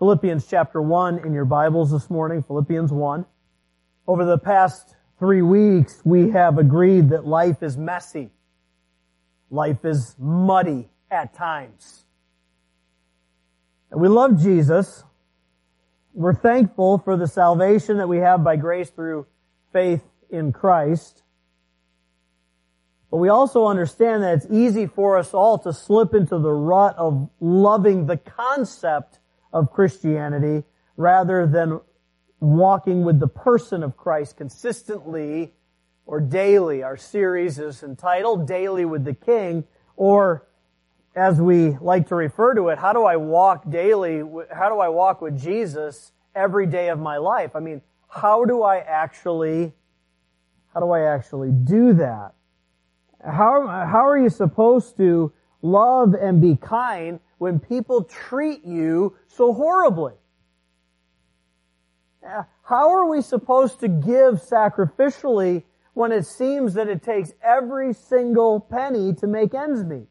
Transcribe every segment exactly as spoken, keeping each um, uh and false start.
Philippians chapter one in your Bibles this morning, Philippians one. Over the past three weeks, we have agreed that life is messy. Life is muddy at times. And we love Jesus. We're thankful for the salvation that we have by grace through faith in Christ. But we also understand that it's easy for us all to slip into the rut of loving the concept of Christianity rather than walking with the person of Christ consistently or daily. Our series is entitled Daily with the King, or as we like to refer to it, how do I walk daily, how do I walk with Jesus every day of my life? I mean, how do I actually, how do I actually do that? How, how are you supposed to love and be kind when people treat you so horribly? How are we supposed to give sacrificially when it seems that it takes every single penny to make ends meet?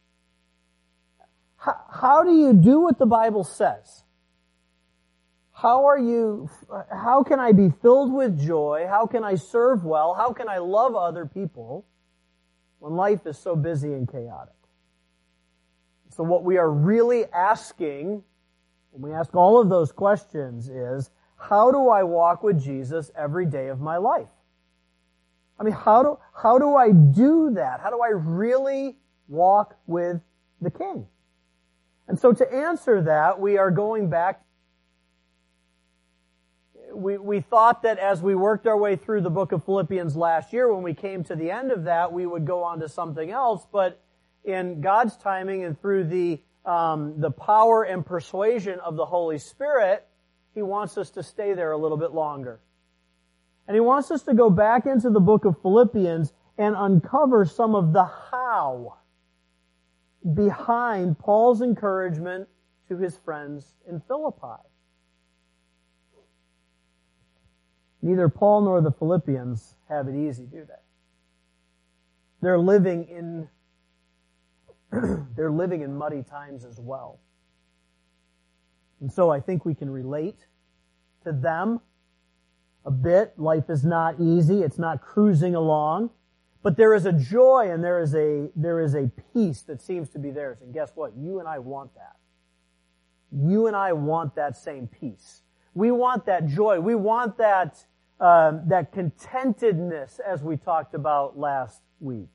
How, how do you do what the Bible says? How are you, how can I be filled with joy? How can I serve well? How can I love other people when life is so busy and chaotic? So what we are really asking, when we ask all of those questions, is, how do I walk with Jesus every day of my life? I mean, how do, how do I do that? How do I really walk with the King? And so to answer that, we are going back. We, we thought that as we worked our way through the book of Philippians last year, when we came to the end of that, we would go on to something else. But in God's timing and through the, um, the power and persuasion of the Holy Spirit, He wants us to stay there a little bit longer. And He wants us to go back into the book of Philippians and uncover some of the how behind Paul's encouragement to his friends in Philippi. Neither Paul nor the Philippians have it easy, do they? They're living in they're living in muddy times as well. And so I think we can relate to them a bit. Life is not easy. It's not cruising along. But there is a joy and there is a, there is a peace that seems to be theirs. And guess what? You and I want that. You and I want that same peace. We want that joy. We want that, uh, that contentedness as we talked about last week.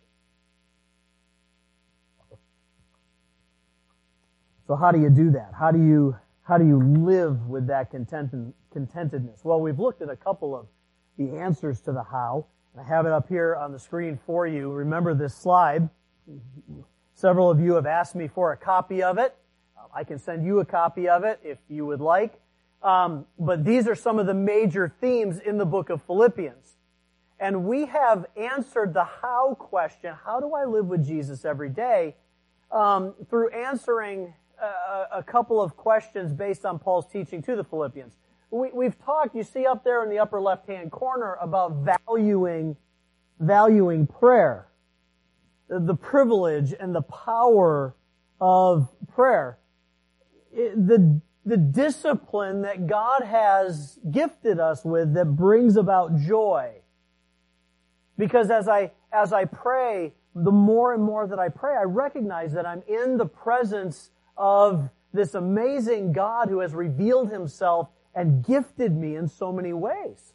So how do you do that? How do you How do you live with that contented, contentedness? Well, we've looked at a couple of the answers to the how. I have it up here on the screen for you. Remember this slide. Several of you have asked me for a copy of it. I can send you a copy of it if you would like. Um, but these are some of the major themes in the book of Philippians. And we have answered the how question, how do I live with Jesus every day, um, through answering A, a couple of questions based on Paul's teaching to the Philippians. We, we've talked, you see up there in the upper left-hand corner, about valuing, valuing prayer, the, the privilege and the power of prayer, it, the the discipline that God has gifted us with that brings about joy. Because as I as I pray, the more and more that I pray, I recognize that I'm in the presence of this amazing God who has revealed Himself and gifted me in so many ways.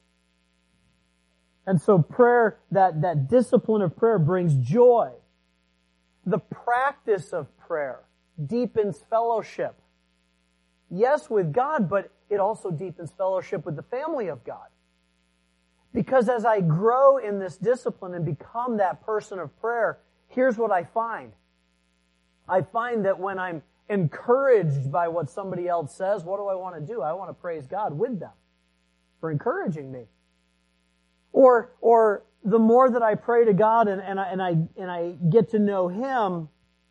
And so prayer, that, that discipline of prayer brings joy. The practice of prayer deepens fellowship. Yes, with God, but it also deepens fellowship with the family of God. Because as I grow in this discipline and become that person of prayer, here's what I find. I find that when I'm encouraged by what somebody else says, what do I want to do? I want to praise God with them for encouraging me. Or, or the more that I pray to God and, and I, and I, and I get to know Him,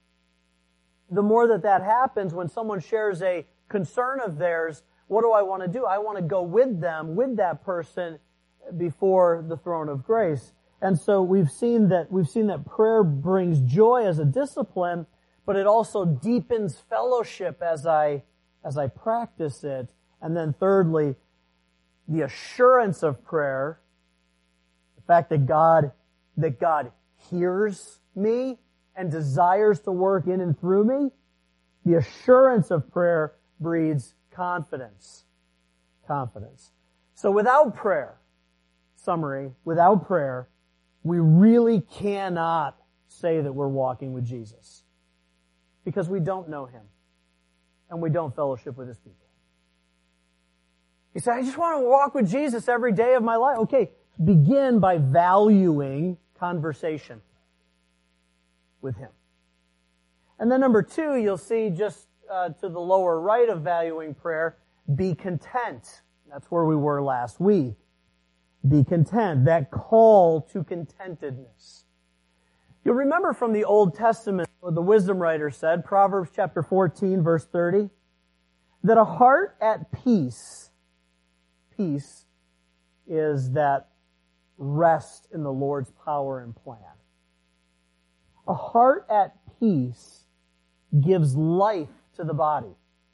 the more that that happens when someone shares a concern of theirs, what do I want to do? I want to go with them, with that person before the throne of grace. And so we've seen that, we've seen that prayer brings joy as a discipline, but it also deepens fellowship as I as I practice it. And then thirdly, the assurance of prayer, the fact that God, that God hears me and desires to work in and through me. The assurance of prayer breeds confidence. Confidence. So without prayer, summary, without prayer, we really cannot say that we're walking with Jesus. Because we don't know Him. And we don't fellowship with His people. You say, I just want to walk with Jesus every day of my life. Okay, begin by valuing conversation with Him. And then number two, you'll see just uh, to the lower right of valuing prayer, be content. That's where we were last week. Be content. That call to contentedness. You'll remember from the Old Testament what the wisdom writer said, Proverbs chapter fourteen, verse thirty, that a heart at peace, peace is that rest in the Lord's power and plan. A heart at peace gives life to the body.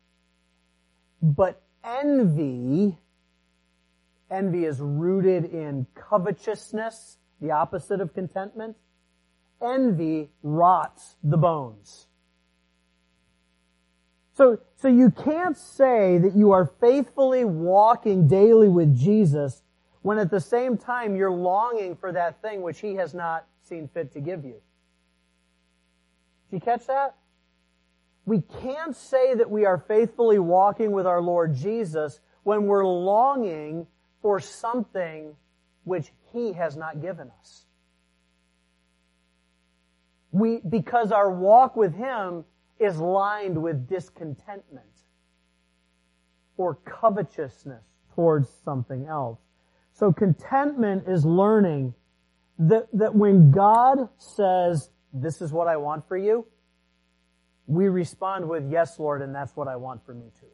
But envy, envy is rooted in covetousness, the opposite of contentment. Envy rots the bones. So, so you can't say that you are faithfully walking daily with Jesus when at the same time you're longing for that thing which He has not seen fit to give you. Did you catch that? We can't say that we are faithfully walking with our Lord Jesus when we're longing for something which He has not given us. We, because our walk with Him is lined with discontentment or covetousness towards something else. So contentment is learning that, that when God says, this is what I want for you, we respond with, yes, Lord, and that's what I want for me too.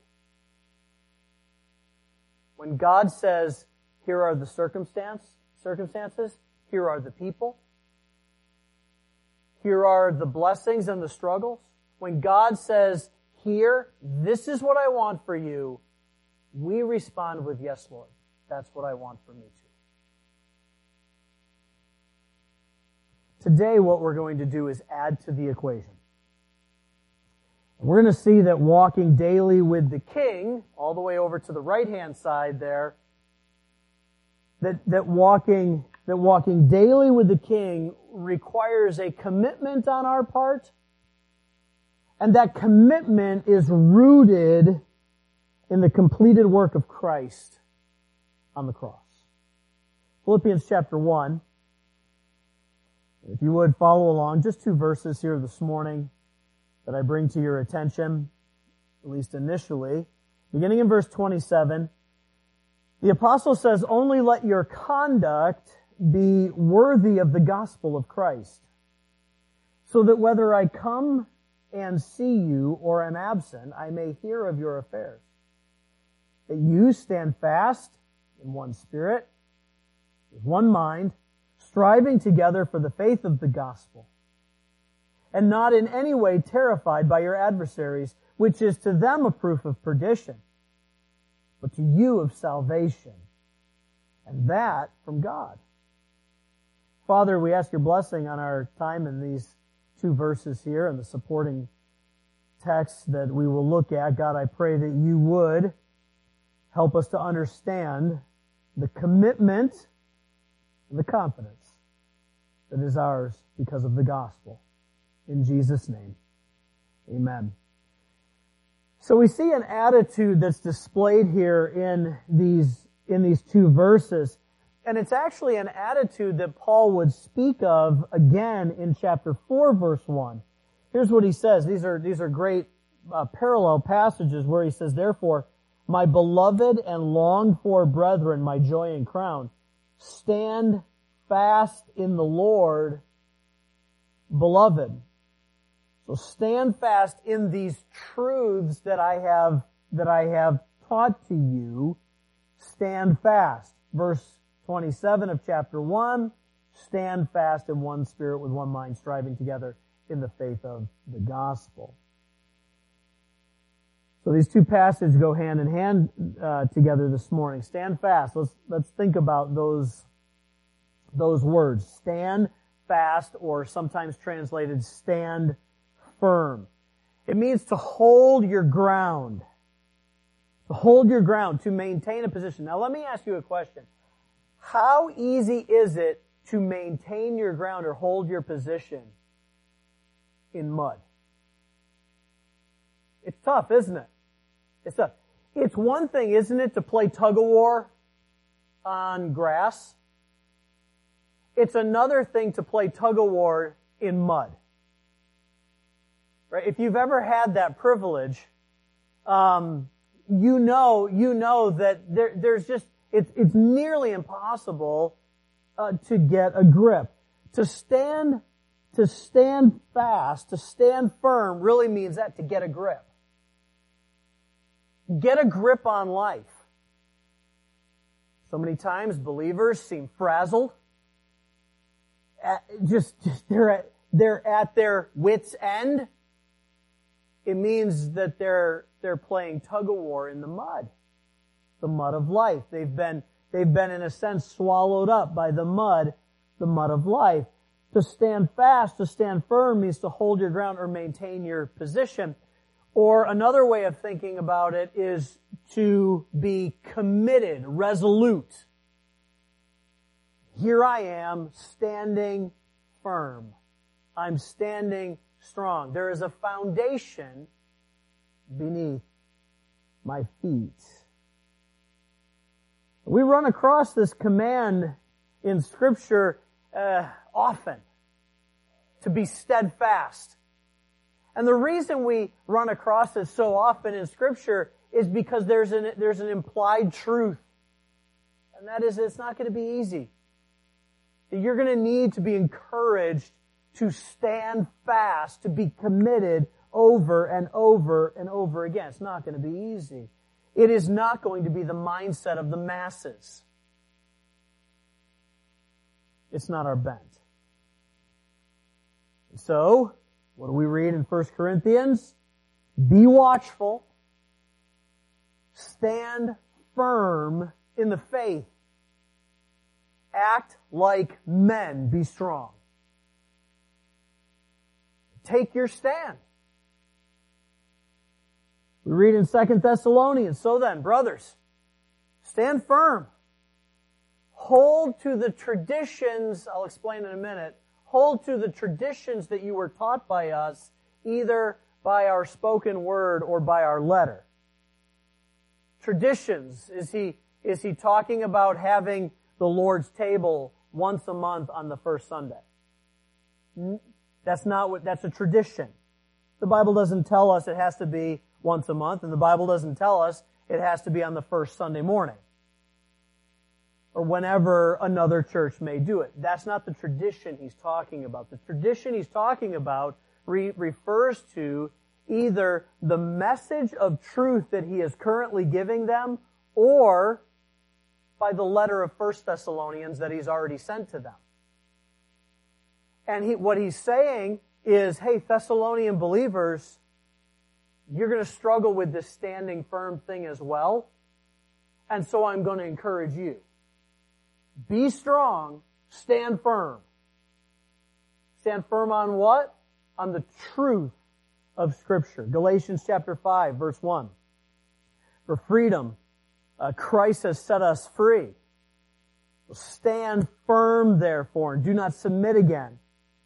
When God says, here are the circumstance, circumstances, here are the people, here are the blessings and the struggles. When God says, here, this is what I want for you, we respond with, yes, Lord, that's what I want for me too. Today, what we're going to do is add to the equation. We're going to see that walking daily with the King, all the way over to the right-hand side there, that, that walking, that walking daily with the King requires a commitment on our part, and that commitment is rooted in the completed work of Christ on the cross. Philippians chapter one. If you would follow along, just two verses here this morning that I bring to your attention, at least initially. Beginning in verse twenty-seven, the apostle says, only let your conduct be worthy of the gospel of Christ, so that whether I come and see you or am absent, I may hear of your affairs. That you stand fast in one spirit, with one mind, striving together for the faith of the gospel, and not in any way terrified by your adversaries, which is to them a proof of perdition, but to you of salvation, and that from God. Father, we ask your blessing on our time in these two verses here and the supporting texts that we will look at. God, I pray that you would help us to understand the commitment and the confidence that is ours because of the gospel. In Jesus' name, amen. So we see an attitude that's displayed here in these, in these two verses. And it's actually an attitude that Paul would speak of again in chapter four, verse one. Here's what he says. These are, these are great uh, parallel passages where he says, therefore, my beloved and longed for brethren, my joy and crown, stand fast in the Lord, beloved. So stand fast in these truths that I have, that I have taught to you. Stand fast. Verse twenty-seven of chapter one, stand fast in one spirit with one mind, striving together in the faith of the gospel. So these two passages go hand in hand uh, together this morning. Stand fast. Let's let's think about those those words. Stand fast, or sometimes translated stand firm. It means to hold your ground. To hold your ground, to maintain a position. Now let me ask you a question. How easy is it to maintain your ground or hold your position in mud? It's tough, isn't it? It's tough. It's one thing, isn't it, to play tug-of-war on grass? It's another thing to play tug-of-war in mud. Right? If you've ever had that privilege, um, you know, you know that there, there's just, it's, it's nearly impossible uh, to get a grip. To stand, to stand fast, to stand firm really means that, to get a grip. Get a grip on life. So many times believers seem frazzled. At, just, just they're at, they're at their wits' end. It means that they're they're playing tug-of-war in the mud, the mud of life. They've been they've been in a sense swallowed up by the mud, the mud of life. To stand fast, to stand firm means to hold your ground or maintain your position. Or another way of thinking about it is to be committed, resolute. Here I am, standing firm. I'm standing strong. There is a foundation beneath my feet. We run across this command in Scripture uh, often, to be steadfast. And the reason we run across it so often in Scripture is because there's an, there's an implied truth. And that is, it's not going to be easy. You're going to need to be encouraged to stand fast, to be committed over and over and over again. It's not going to be easy. It is not going to be the mindset of the masses. It's not our bent. So, what do we read in First Corinthians? Be watchful. Stand firm in the faith. Act like men. Be strong. Take your stand. We read in Second Thessalonians, so then, brothers, stand firm. Hold to the traditions, I'll explain in a minute, hold to the traditions that you were taught by us, either by our spoken word or by our letter. Traditions, is he, is he talking about having the Lord's table once a month on the first Sunday? That's not what, that's a tradition. The Bible doesn't tell us it has to be once a month, and the Bible doesn't tell us it has to be on the first Sunday morning, or whenever another church may do it. That's not the tradition he's talking about. The tradition he's talking about re- refers to either the message of truth that he is currently giving them, or by the letter of First Thessalonians that he's already sent to them. And he, what he's saying is, hey, Thessalonian believers, you're going to struggle with this standing firm thing as well. And so I'm going to encourage you. Be strong, stand firm. Stand firm on what? On the truth of Scripture. Galatians chapter five, verse one. For freedom, uh, Christ has set us free. Stand firm, therefore, and do not submit again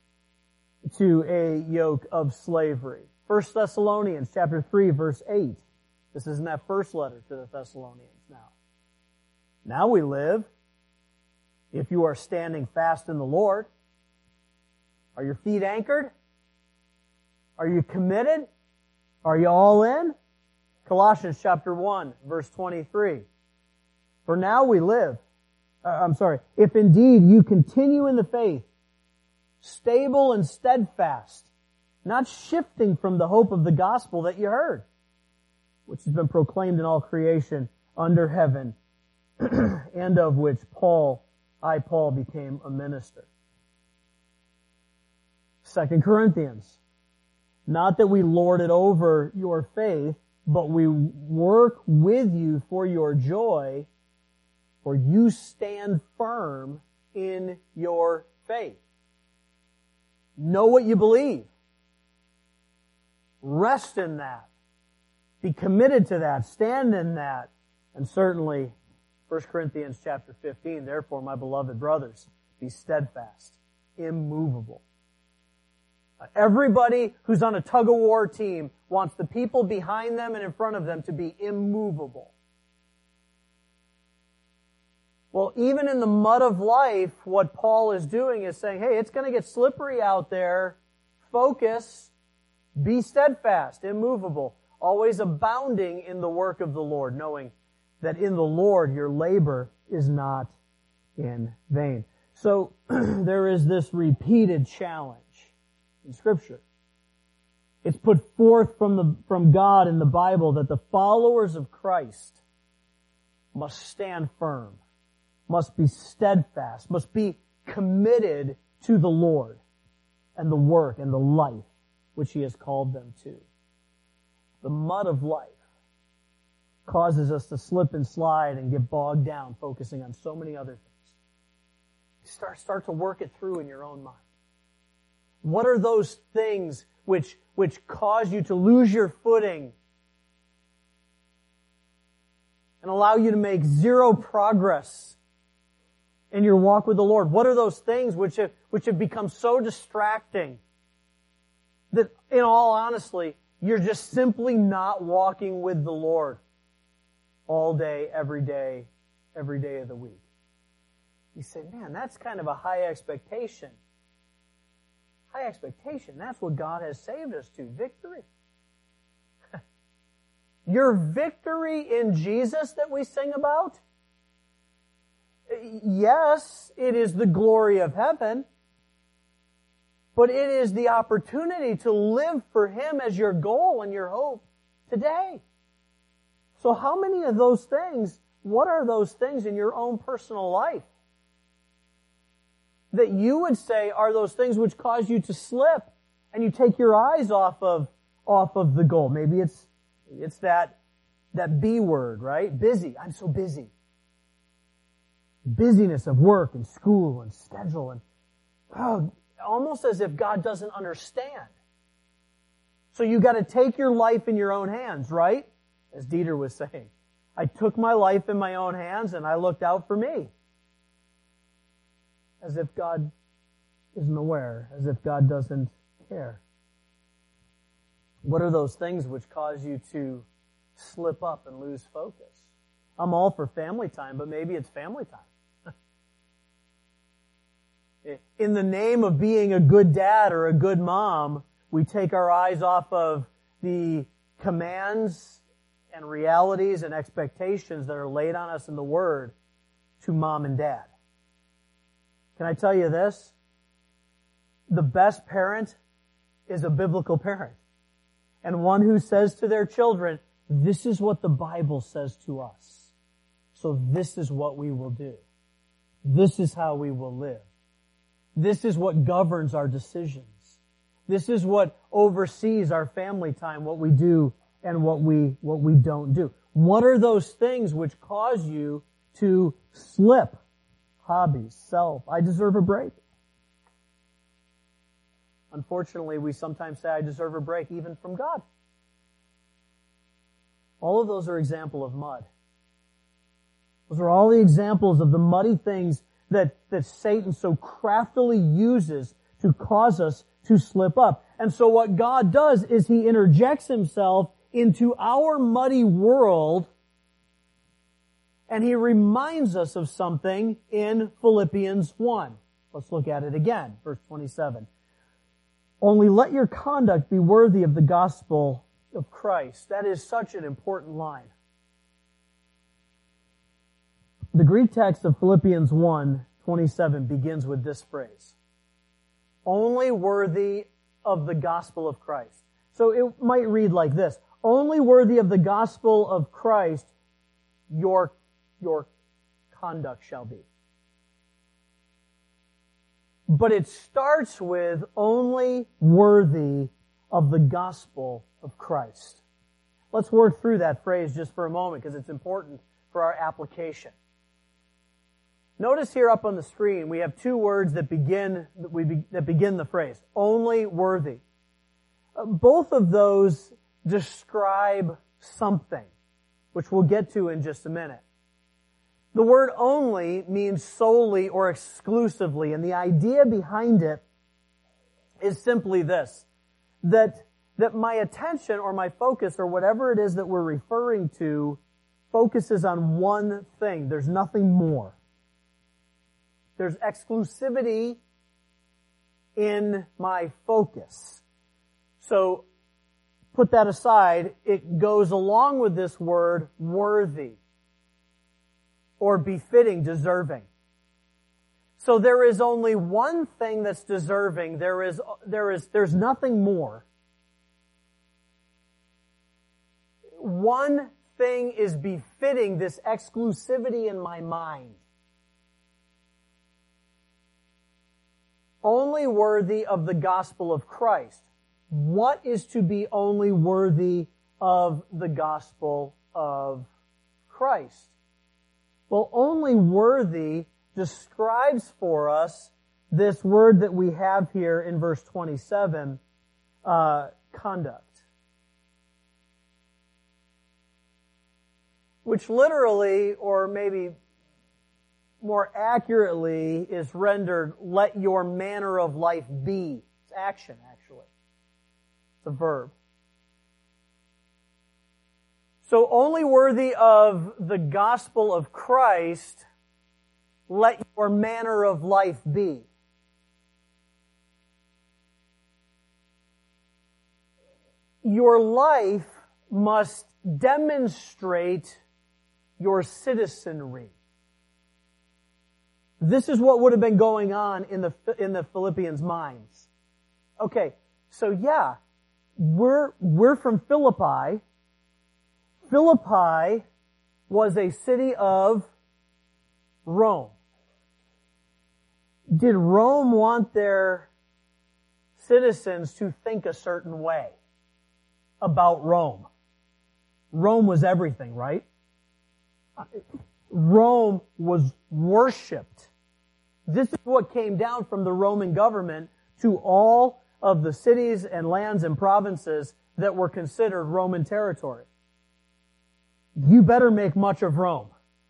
to a yoke of slavery. First Thessalonians chapter three, verse eight. This is in that first letter to the Thessalonians now. Now we live, if you are standing fast in the Lord. Are your feet anchored? Are you committed? Are you all in? Colossians chapter one, verse twenty-three. For now we live, uh, I'm sorry, if indeed you continue in the faith, stable and steadfast, not shifting from the hope of the gospel that you heard, which has been proclaimed in all creation under heaven, and of which Paul, I, Paul, became a minister. Second Corinthians, not that we lord it over your faith, but we work with you for your joy, for you stand firm in your faith. Know what you believe. Rest in that. Be committed to that. Stand in that. And certainly, First Corinthians chapter fifteen, therefore, my beloved brothers, be steadfast, immovable. Everybody who's on a tug-of-war team wants the people behind them and in front of them to be immovable. Well, even in the mud of life, what Paul is doing is saying, hey, it's going to get slippery out there. Focus. Be steadfast, immovable, always abounding in the work of the Lord, knowing that in the Lord your labor is not in vain. So there is this repeated challenge in Scripture. It's put forth from the from God in the Bible that the followers of Christ must stand firm, must be steadfast, must be committed to the Lord and the work and the life which He has called them to. The mud of life causes us to slip and slide and get bogged down focusing on so many other things. Start, start to work it through in your own mind. What are those things which, which cause you to lose your footing and allow you to make zero progress in your walk with the Lord? What are those things which have, which have become so distracting that, in all honesty, you're just simply not walking with the Lord all day, every day, every day of the week? You say, man, that's kind of a high expectation. High expectation, that's what God has saved us to, victory. Your victory in Jesus that we sing about, yes, it is the glory of heaven, but it is the opportunity to live for Him as your goal and your hope today. So how many of those things, what are those things in your own personal life that you would say are those things which cause you to slip and you take your eyes off of, off of the goal? Maybe it's, it's that, that B word, right? Busy. I'm so busy. Busyness of work and school and schedule and, oh, almost as if God doesn't understand. So you got to take your life in your own hands, right? As Dieter was saying, I took my life in my own hands and I looked out for me. As if God isn't aware, as if God doesn't care. What are those things which cause you to slip up and lose focus? I'm all for family time, but maybe it's family time. In the name of being a good dad or a good mom, we take our eyes off of the commands and realities and expectations that are laid on us in the Word to mom and dad. Can I tell you this? The best parent is a biblical parent. And one who says to their children, this is what the Bible says to us. So this is what we will do. This is how we will live. This is what governs our decisions. This is what oversees our family time, what we do and what we, what we don't do. What are those things which cause you to slip? Hobbies, self. I deserve a break. Unfortunately, we sometimes say, I deserve a break even from God. All of those are examples of mud. Those are all the examples of the muddy things that, that Satan so craftily uses to cause us to slip up. And so what God does is He interjects Himself into our muddy world, and He reminds us of something in Philippians one. Let's look at it again, verse twenty-seven. Only let your conduct be worthy of the gospel of Christ. That is such an important line. The Greek text of Philippians one twenty-seven begins with this phrase. Only worthy of the gospel of Christ. So it might read like this. Only worthy of the gospel of Christ, your, your conduct shall be. But it starts with only worthy of the gospel of Christ. Let's work through that phrase just for a moment because it's important for our application. Notice here up on the screen we have two words that begin that, we be, that begin the phrase. Only worthy. Uh, both of those describe something, which we'll get to in just a minute. The word only means solely or exclusively, and the idea behind it is simply this, that, that my attention or my focus or whatever it is that we're referring to focuses on one thing. There's nothing more. There's exclusivity in my focus. So, put that aside, it goes along with this word worthy or befitting, deserving. So there is only one thing that's deserving. There is, there is, there's nothing more. One thing is befitting this exclusivity in my mind. Only worthy of the gospel of Christ. What is to be only worthy of the gospel of Christ? Well, only worthy describes for us this word that we have here in verse twenty-seven, uh, conduct. Which literally, or maybe more accurately, is rendered, let your manner of life be. It's action, actually. It's a verb. So only worthy of the gospel of Christ, let your manner of life be. Your life must demonstrate your citizenry. This is what would have been going on in the in the Philippians' minds. Okay, so yeah, we're we're from Philippi. Philippi was a city of Rome. Did Rome want their citizens to think a certain way about Rome? Rome was everything, right? Rome was worshipped. This is what came down from the Roman government to all of the cities and lands and provinces that were considered Roman territory. You better make much of Rome.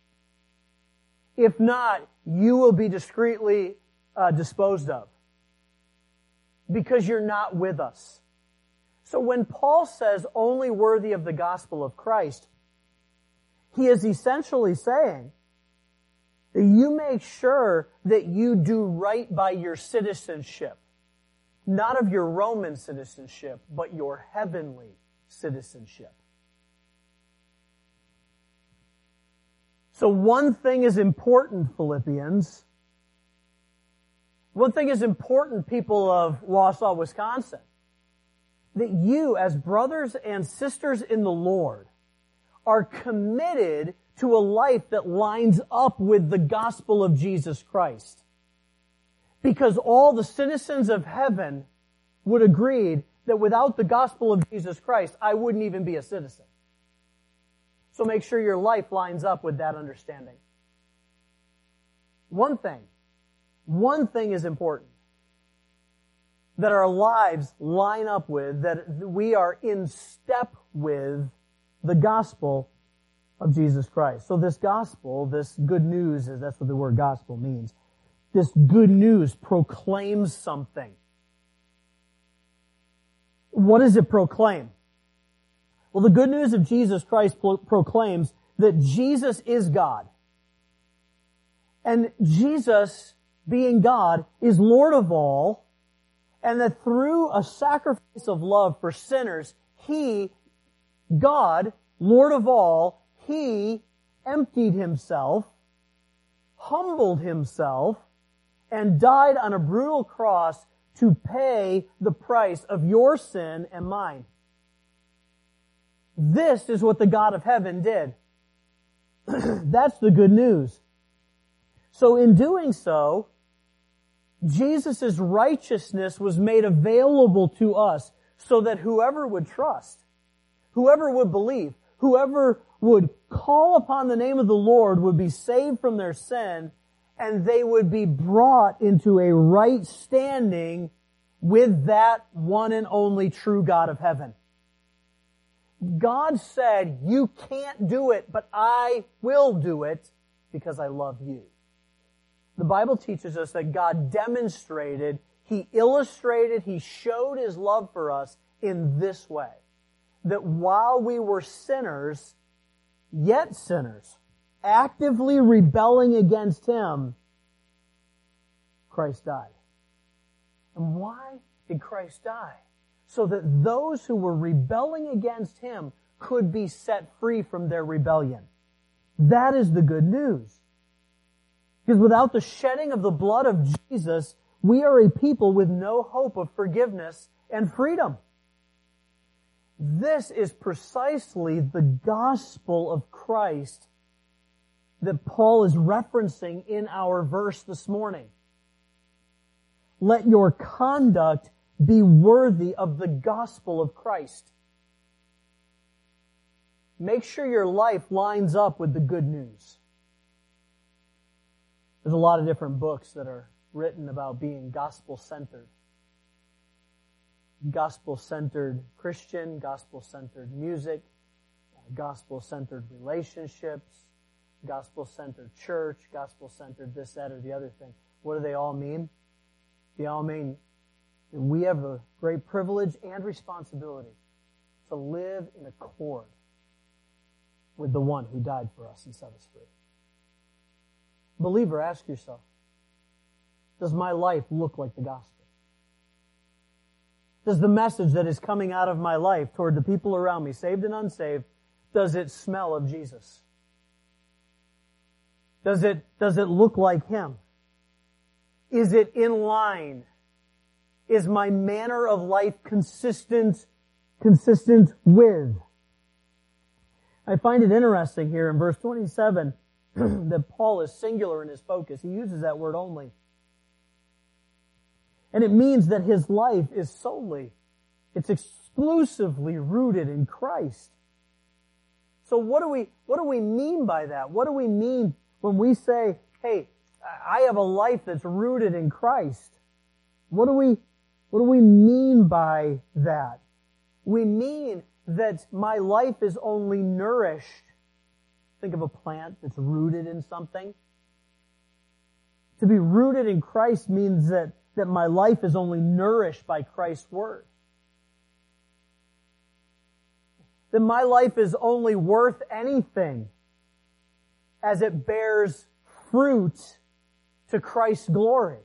If not, you will be discreetly uh, disposed of because you're not with us. So when Paul says only worthy of the gospel of Christ, he is essentially saying that you make sure that you do right by your citizenship. Not of your Roman citizenship, but your heavenly citizenship. So one thing is important, Philippians. One thing is important, people of Wausau, Wisconsin. That you, as brothers and sisters in the Lord, are committed to a life that lines up with the gospel of Jesus Christ. Because all the citizens of heaven would agree that without the gospel of Jesus Christ, I wouldn't even be a citizen. So make sure your life lines up with that understanding. One thing, one thing is important. That our lives line up with, that we are in step with the gospel of Jesus Christ. So this gospel, this good news, is that's what the word gospel means. This good news proclaims something. What does it proclaim? Well, the good news of Jesus Christ pro- proclaims that Jesus is God. And Jesus, being God, is Lord of all, and that through a sacrifice of love for sinners, He, God, Lord of all, He emptied Himself, humbled Himself, and died on a brutal cross to pay the price of your sin and mine. This is what the God of heaven did. That's the good news. So in doing so, Jesus' righteousness was made available to us so that whoever would trust, Whoever would believe, whoever would call upon the name of the Lord would be saved from their sin, and they would be brought into a right standing with that one and only true God of heaven. God said, you can't do it, but I will do it because I love you. The Bible teaches us that God demonstrated, He illustrated, He showed His love for us in this way. That while we were sinners, yet sinners, actively rebelling against Him, Christ died. And why did Christ die? So that those who were rebelling against Him could be set free from their rebellion. That is the good news. Because without the shedding of the blood of Jesus, we are a people with no hope of forgiveness and freedom. This is precisely the gospel of Christ that Paul is referencing in our verse this morning. Let your conduct be worthy of the gospel of Christ. Make sure your life lines up with the good news. There's a lot of different books that are written about being gospel-centered. Gospel-centered Christian, gospel-centered music, gospel-centered relationships, gospel-centered church, gospel-centered this, that, or the other thing. What do they all mean? They all mean that we have a great privilege and responsibility to live in accord with the one who died for us and set us free. Believer, ask yourself, does my life look like the gospel? Does the message that is coming out of my life toward the people around me, saved and unsaved, does it smell of Jesus? Does it, does it look like Him? Is it in line? Is my manner of life consistent, consistent with? I find it interesting here in verse twenty-seven that Paul is singular in his focus. He uses that word only. And it means that his life is solely, it's exclusively rooted in Christ. So what do we, what do we mean by that? What do we mean when we say, hey, I have a life that's rooted in Christ? What do we, what do we mean by that? We mean that my life is only nourished. Think of a plant that's rooted in something. To be rooted in Christ means that that my life is only nourished by Christ's Word. That my life is only worth anything as it bears fruit to Christ's glory.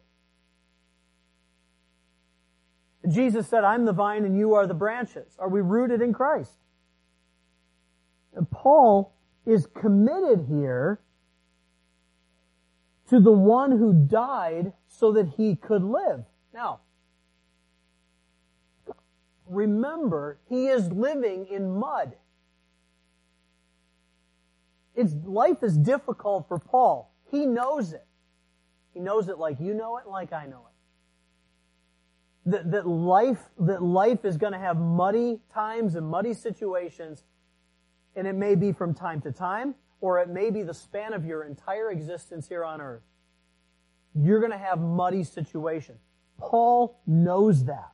Jesus said, I'm the vine and you are the branches. Are we rooted in Christ? And Paul is committed here to the one who died so that he could live. Now, remember, he is living in mud. It's, life is difficult for Paul. He knows it. He knows it like you know it and like I know it. That, that life, that life is going to have muddy times and muddy situations, and it may be from time to time, or it may be the span of your entire existence here on earth. You're going to have muddy situations. Paul knows that.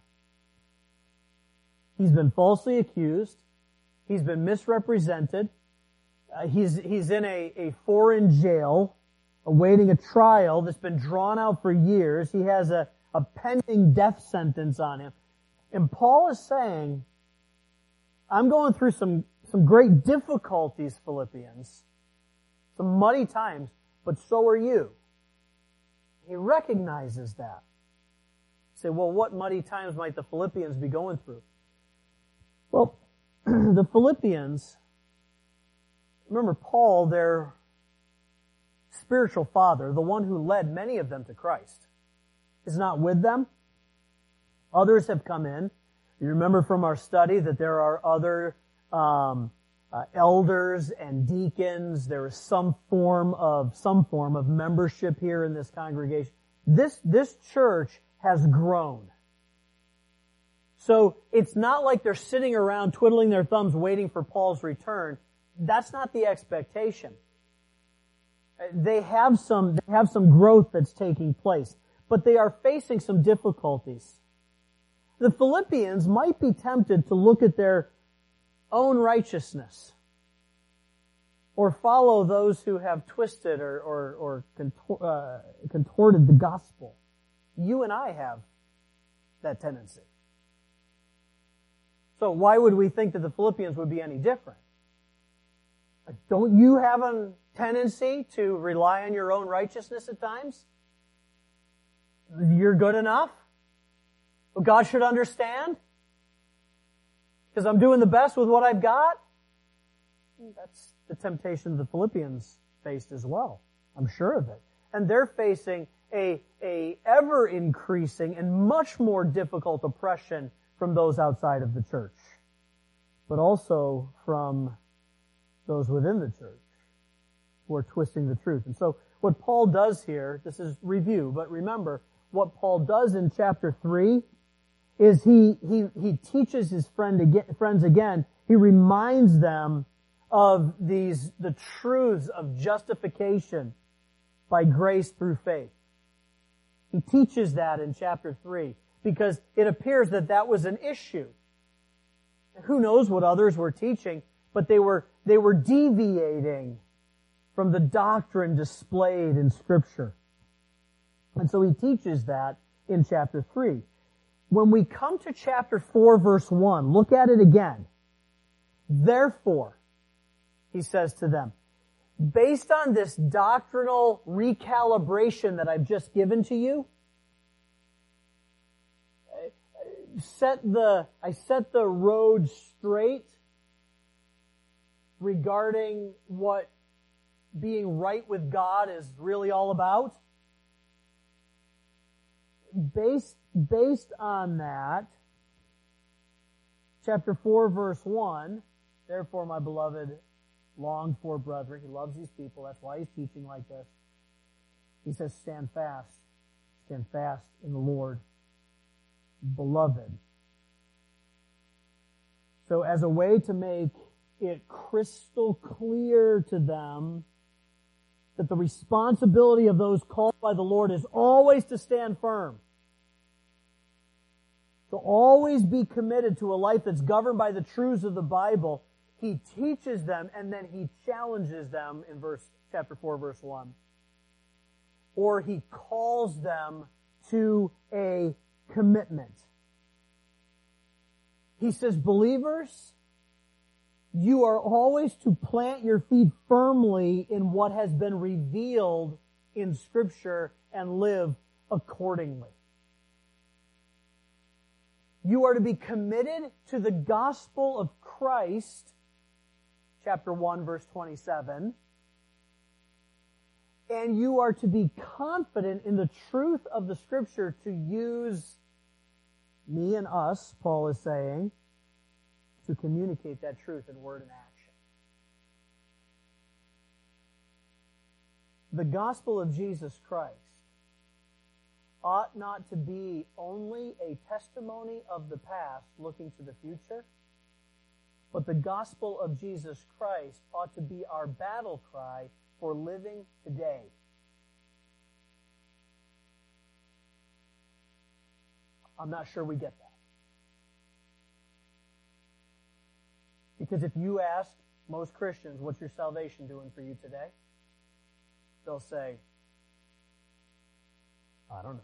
He's been falsely accused. He's been misrepresented. Uh, he's, he's in a, a foreign jail awaiting a trial that's been drawn out for years. He has a, a pending death sentence on him. And Paul is saying, I'm going through some, some great difficulties, Philippians. Some muddy times, but so are you. He recognizes that. You say, well, what muddy times might the Philippians be going through? Well, the Philippians, remember Paul, their spiritual father, the one who led many of them to Christ, is not with them. Others have come in. You remember from our study that there are other um, uh, elders and deacons. There is some form of some form of membership here in this congregation. This this church has grown So it's not like they're sitting around twiddling their thumbs waiting for Paul's return. That's not the expectation. They have some, they have some growth that's taking place, but they are facing some difficulties. The Philippians might be tempted to look at their own righteousness or follow those who have twisted or, or, or contor- uh, contorted the gospel. You and I have that tendency. So why would we think that the Philippians would be any different? Don't you have a tendency to rely on your own righteousness at times? You're good enough? Well, God should understand? Because I'm doing the best with what I've got? That's the temptation the Philippians faced as well. I'm sure of it. And they're facing a, a ever-increasing and much more difficult oppression from those outside of the church, but also from those within the church who are twisting the truth. And so what Paul does here, this is review, but remember, what Paul does in chapter three is he, he, he teaches his friend again, friends again, he reminds them of these, the truths of justification by grace through faith. He teaches that in chapter three because it appears that that was an issue. Who knows what others were teaching, but they were, they were deviating from the doctrine displayed in Scripture. And so he teaches that in chapter three. When we come to chapter four, verse one, look at it again. Therefore, he says to them, based on this doctrinal recalibration that I've just given to you, set the, I set the road straight regarding what being right with God is really all about. Based, based on that, chapter four, verse one, therefore, my beloved, long for brethren. He loves these people. That's why he's teaching like this. He says, stand fast. Stand fast in the Lord, beloved. So as a way to make it crystal clear to them that the responsibility of those called by the Lord is always to stand firm, to always be committed to a life that's governed by the truths of the Bible, he teaches them and then he challenges them in verse chapter four, verse one. Or he calls them to a commitment. He says, believers, you are always to plant your feet firmly in what has been revealed in Scripture and live accordingly. You are to be committed to the gospel of Christ, chapter one, verse twenty-seven, and you are to be confident in the truth of the Scripture to use me and us, Paul is saying, to communicate that truth in word and action. The gospel of Jesus Christ ought not to be only a testimony of the past looking to the future, but the gospel of Jesus Christ ought to be our battle cry for living today. I'm not sure we get that. Because if you ask most Christians, what's your salvation doing for you today? They'll say, I don't know.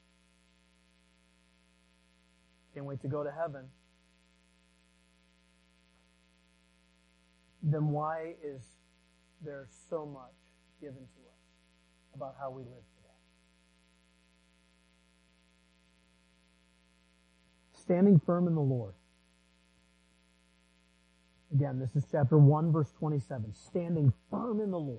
Can't wait to go to heaven. Then why is there so much given to us about how we live today? Standing firm in the Lord. Again, this is chapter one, verse twenty-seven. Standing firm in the Lord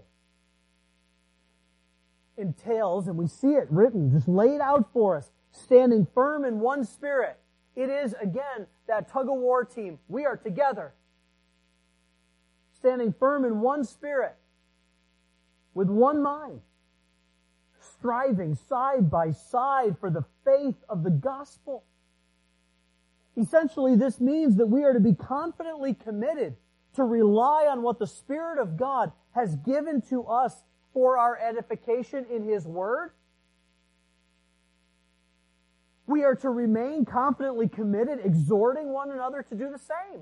entails, and we see it written, just laid out for us, standing firm in one spirit. It is, again, that tug-of-war team. We are together. Standing firm in one spirit, with one mind, striving side by side for the faith of the gospel. Essentially, this means that we are to be confidently committed to rely on what the Spirit of God has given to us for our edification in His Word. We are to remain confidently committed, exhorting one another to do the same.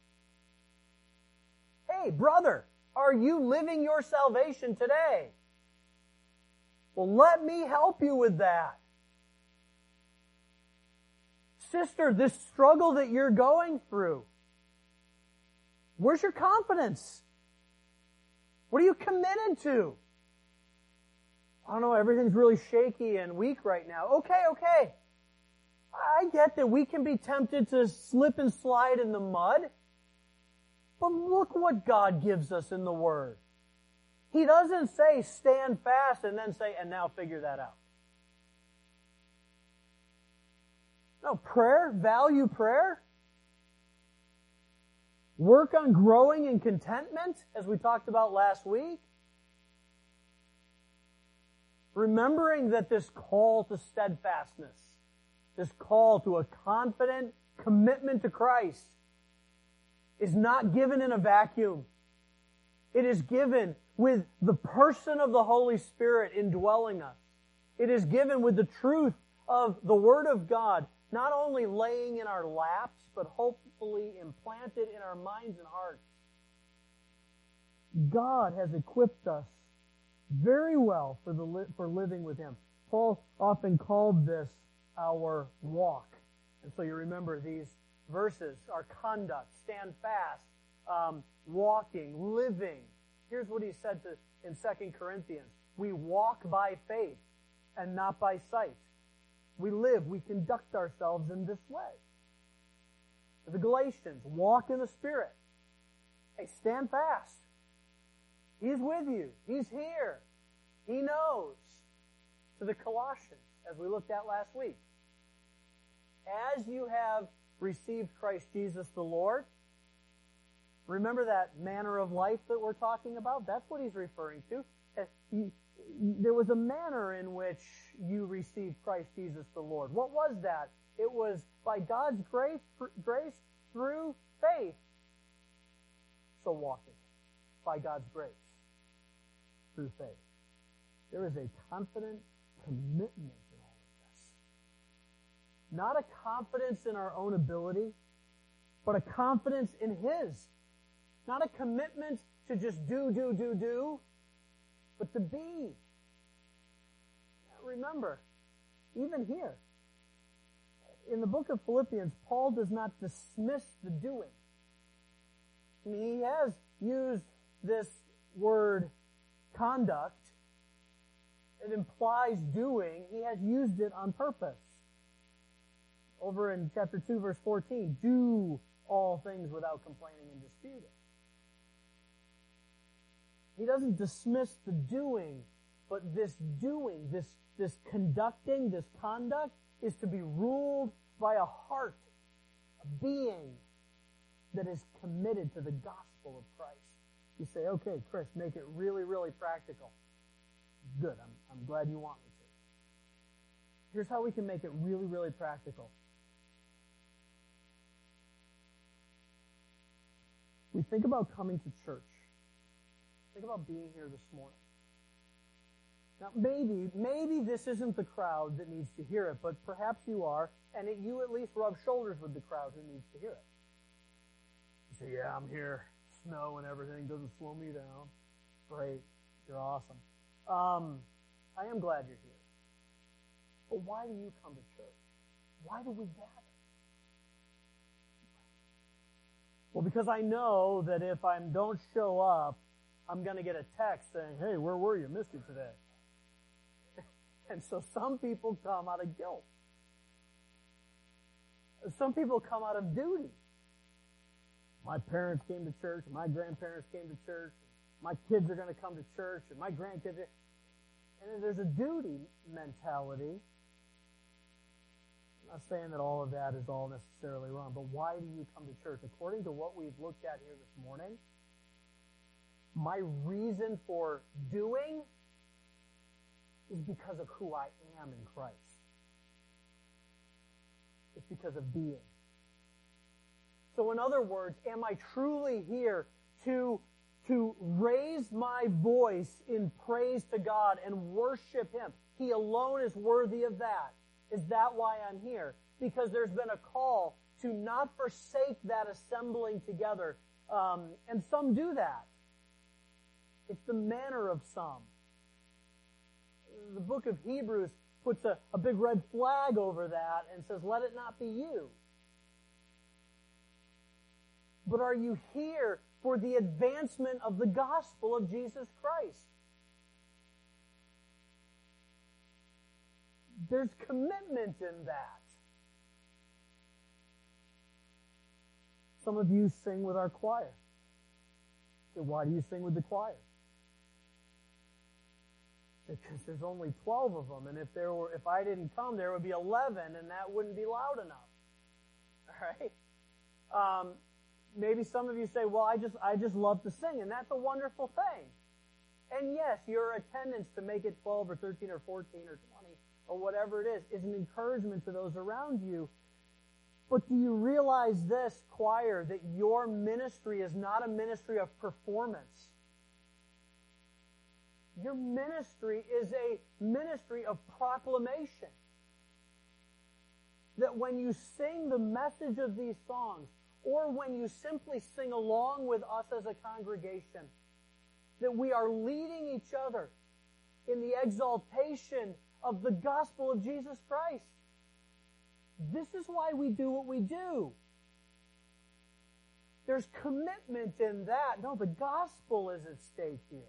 Hey, brother, are you living your salvation today? Well, let me help you with that. Sister, this struggle that you're going through, where's your confidence? What are you committed to? I don't know, everything's really shaky and weak right now. Okay, okay. I get that we can be tempted to slip and slide in the mud. But look what God gives us in the Word. He doesn't say stand fast and then say, and now figure that out. No, prayer, value prayer. Work on growing in contentment, as we talked about last week. Remembering that this call to steadfastness, this call to a confident commitment to Christ, is not given in a vacuum. It is given with the person of the Holy Spirit indwelling us. It is given with the truth of the Word of God, not only laying in our laps, but hopefully implanted in our minds and hearts. God has equipped us very well for the li- for living with Him. Paul often called this our walk. And so you remember these verses, our conduct, stand fast, um, walking, living. Here's what he said to, in Second Corinthians. We walk by faith and not by sight. We live, we conduct ourselves in this way. The Galatians, walk in the Spirit. Hey, stand fast. He's with you. He's here. He knows. To the Colossians, as we looked at last week. As you have received Christ Jesus the Lord, remember that manner of life that we're talking about? That's what he's referring to. There was a manner in which you received Christ Jesus the Lord. What was that? It was by God's grace, grace through faith. So walk in it. By God's grace through faith. There is a confident commitment in all of this. Not a confidence in our own ability, but a confidence in His. Not a commitment to just do, do, do, do, but to be. Remember, even here, in the book of Philippians, Paul does not dismiss the doing. I mean, he has used this word conduct. It implies doing. He has used it on purpose. Over in chapter two, verse fourteen, do all things without complaining and disputing. He doesn't dismiss the doing, but this doing, this, this conducting, this conduct is to be ruled by a heart, a being that is committed to the gospel of Christ. You say, okay, Chris, make it really, really practical. Good, I'm, I'm glad you want me to. Here's how we can make it really, really practical. We think about coming to church. Think about being here this morning. Now, maybe, maybe this isn't the crowd that needs to hear it, but perhaps you are, and it, you at least rub shoulders with the crowd who needs to hear it. You say, yeah, I'm here. Snow and everything doesn't slow me down. Great. You're awesome. Um, I am glad you're here. But why do you come to church? Why do we gather? Well, because I know that if I don't show up, I'm going to get a text saying, hey, where were you? Missed you today. And so some people come out of guilt. Some people come out of duty. My parents came to church, and my grandparents came to church, my kids are going to come to church, and my grandkids are... And there's a duty mentality. I'm not saying that all of that is all necessarily wrong, but why do you come to church? According to what we've looked at here this morning, my reason for doing is because of who I am in Christ. It's because of being. So in other words, am I truly here to, to raise my voice in praise to God and worship Him? He alone is worthy of that. Is that why I'm here? Because there's been a call to not forsake that assembling together. Um, and some do that. It's the manner of some. The book of Hebrews puts a, a big red flag over that and says, let it not be you. But are you here for the advancement of the gospel of Jesus Christ? There's commitment in that. Some of you sing with our choir. So why do you sing with the choir? Because there's only twelve of them, and if there were, if I didn't come, there would be eleven, and that wouldn't be loud enough. All right. Um, maybe some of you say, "Well, I just, I just love to sing," and that's a wonderful thing. And yes, your attendance to make it twelve or thirteen or fourteen or twenty or whatever it is is an encouragement to those around you. But do you realize this, choir, that your ministry is not a ministry of performance? Your ministry is a ministry of proclamation. That when you sing the message of these songs, or when you simply sing along with us as a congregation, that we are leading each other in the exaltation of the gospel of Jesus Christ. This is why we do what we do. There's commitment in that. No, the gospel is at stake here.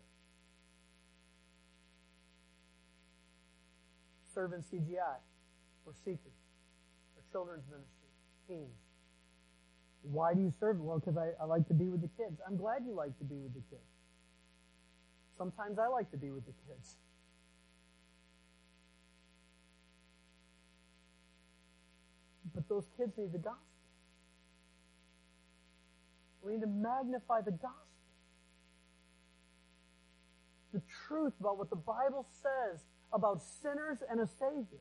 Serve in C G I, or Seekers, or children's ministry, teens. Why do you serve? Well, because I, I like to be with the kids. I'm glad you like to be with the kids. Sometimes I like to be with the kids. But those kids need the gospel. We need to magnify the gospel. The truth about what the Bible says about sinners and a Savior.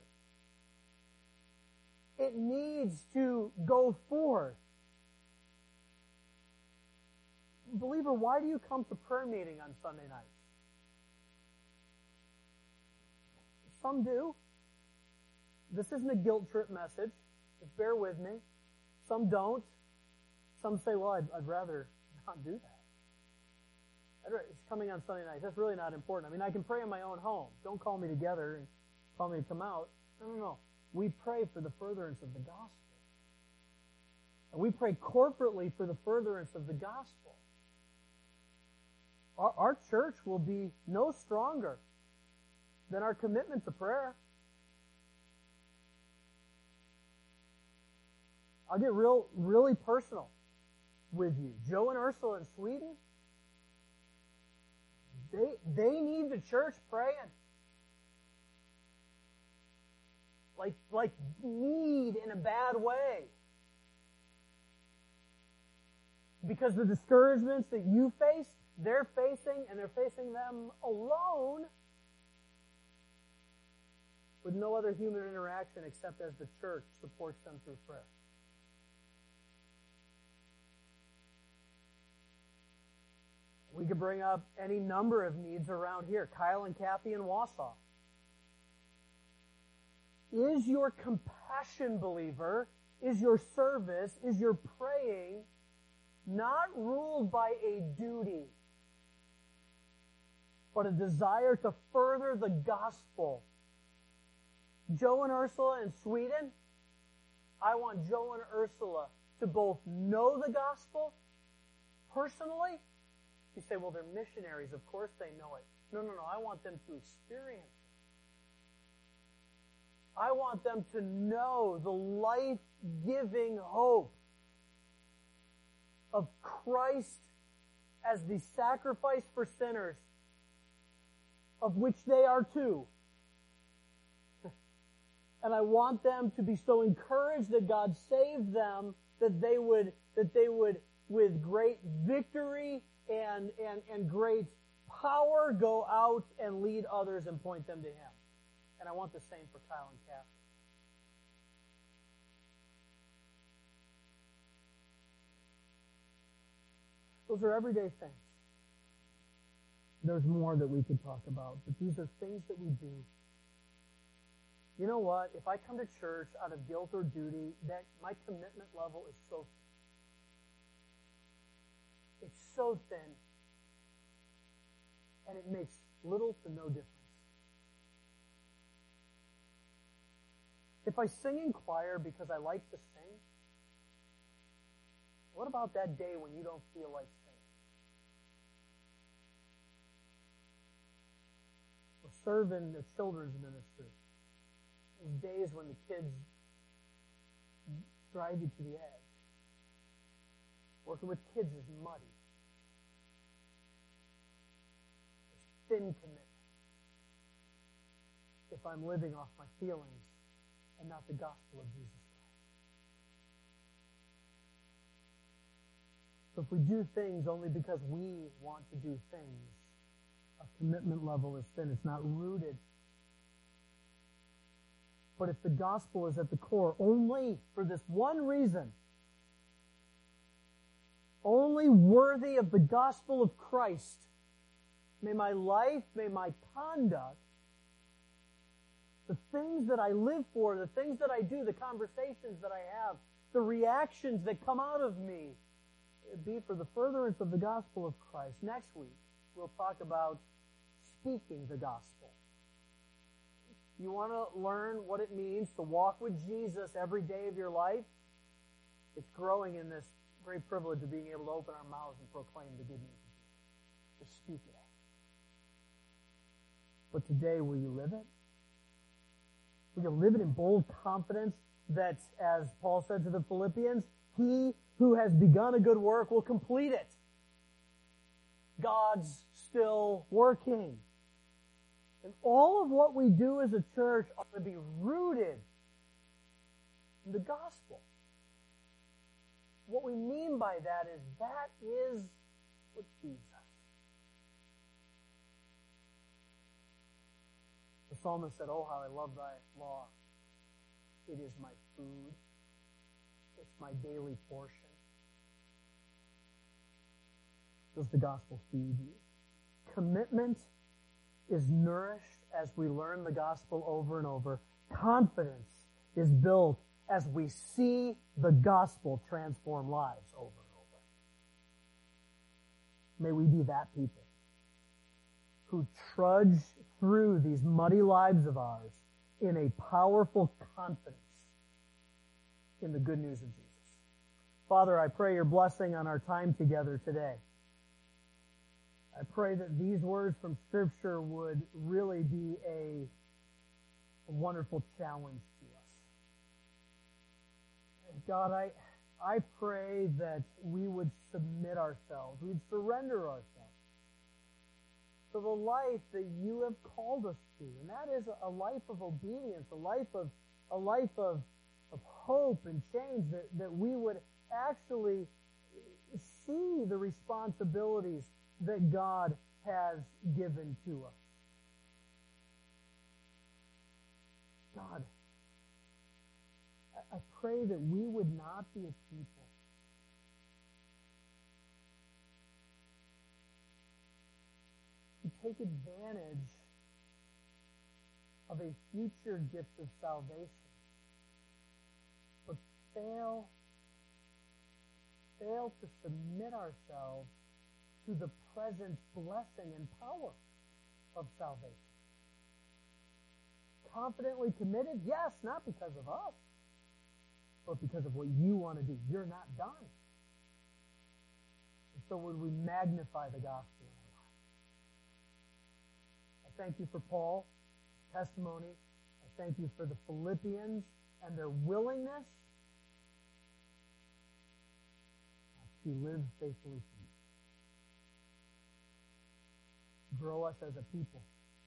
It needs to go forth. Believer, why do you come to prayer meeting on Sunday nights? Some do. This isn't a guilt trip message. Just bear with me. Some don't. Some say, well, I'd, I'd rather not do that. I'd rather, it's coming on Sunday nights. That's really not important. I mean, I can pray in my own home. Don't call me together and call me to come out. No, no, no. We pray for the furtherance of the gospel. And we pray corporately for the furtherance of the gospel. Our, our church will be no stronger than our commitment to prayer. I'll get real, really personal with you. Joe and Ursula in Sweden, they, they need the church praying. Like, like need in a bad way. Because the discouragements that you face, they're facing, and they're facing them alone with no other human interaction except as the church supports them through prayer. We could bring up any number of needs around here. Kyle and Kathy in Wausau. Is your compassion, believer, is your service, is your praying not ruled by a duty, but a desire to further the gospel? Joe and Ursula in Sweden, I want Joe and Ursula to both know the gospel personally. You say, well, they're missionaries. Of course they know it. No, no, no. I want them to experience it. I want them to know the life-giving hope of Christ as the sacrifice for sinners, of which they are too. And I want them to be so encouraged that God saved them that they would, that they would, with great victory and, and, and great power, go out and lead others and point them to Him. And I want the same for Kyle and Kathy. Those are everyday things. There's more that we could talk about, but these are things that we do. You know what? If I come to church out of guilt or duty, that my commitment level is so thin. It's so thin. And it makes little to no difference. If I sing in choir because I like to sing, what about that day when you don't feel like singing? Or serve in the children's ministry. Those days when the kids drive you to the edge. Working with kids is muddy. There's thin commitment. If I'm living off my feelings and not the gospel of Jesus Christ. So if we do things only because we want to do things, our commitment level is thin. It's not rooted. But if the gospel is at the core only for this one reason, only worthy of the gospel of Christ, may my life, may my conduct, the things that I live for, the things that I do, the conversations that I have, the reactions that come out of me, be for the furtherance of the gospel of Christ. Next week, we'll talk about speaking the gospel. You want to learn what it means to walk with Jesus every day of your life? It's growing in this great privilege of being able to open our mouths and proclaim the good news of Jesus. Just speak it. But today, will you live it? Will you live it in bold confidence that, as Paul said to the Philippians, he who has begun a good work will complete it. God's still working. And all of what we do as a church ought to be rooted in the gospel. What we mean by that is that is what feeds us. The psalmist said, "Oh, how I love thy law. It is my food. It's my daily portion." Does the gospel feed you? Commitment is nourished as we learn the gospel over and over. Confidence is built as we see the gospel transform lives over and over. May we be that people who trudge through these muddy lives of ours in a powerful confidence in the good news of Jesus. Father, I pray your blessing on our time together today. I pray that these words from Scripture would really be a, a wonderful challenge to us. God, I, I pray that we would submit ourselves, we'd surrender ourselves to the life that you have called us to. And that is a life of obedience, a life of, a life of, of hope and change, that, that we would actually see the responsibilities that God has given to us. God, I pray that we would not be a people who take advantage of a future gift of salvation, but fail, fail to submit ourselves to the present blessing and power of salvation. Confidently committed, yes, not because of us, but because of what you want to do. You're not done. And so would we magnify the gospel in our lives. I thank you for Paul's testimony. I thank you for the Philippians and their willingness to live faithfully for you. Grow us as a people.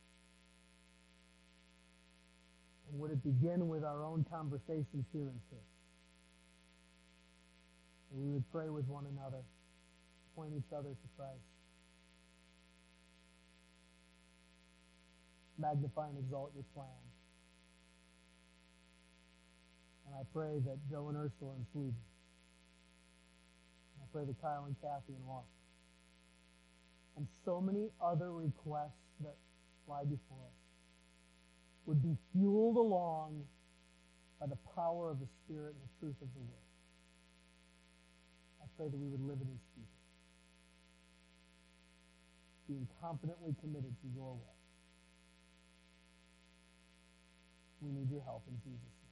And would it begin with our own conversations here in church? And we would pray with one another, point each other to Christ. Magnify and exalt your plan. And I pray that Joe and Ursula in Sweden, and I pray that Kyle and Kathy in Washington and so many other requests that lie before us would be fueled along by the power of the Spirit and the truth of the Word. I pray that we would live in and speak it, being confidently committed to your will. We need your help in Jesus' name.